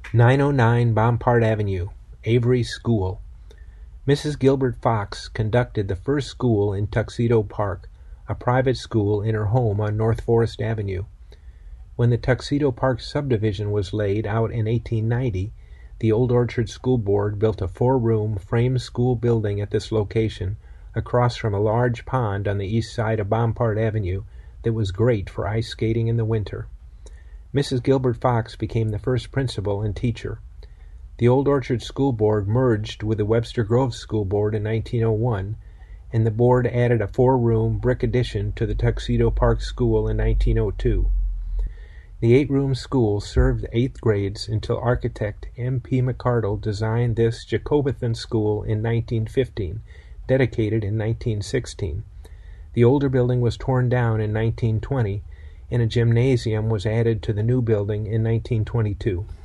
909 Bompard Avenue, Avery School. Mrs. Gilbert Fox conducted the first school in Tuxedo Park, a private school in her home on North Forest Avenue. When the Tuxedo Park subdivision was laid out in 1890, the Old Orchard School Board built a 4-room frame school building at this location, across from a large pond on the east side of Bompard Avenue that was great for ice skating in the winter. Mrs. Gilbert Fox became the first principal and teacher. The Old Orchard School Board merged with the Webster Grove School Board in 1901, and the board added a 4-room brick addition to the Tuxedo Park School in 1902. The 8-room school served 8th grades until architect M. P. McCardle designed this Jacobithan school in 1915, dedicated in 1916. The older building was torn down in 1920, and a gymnasium was added to the new building in 1922.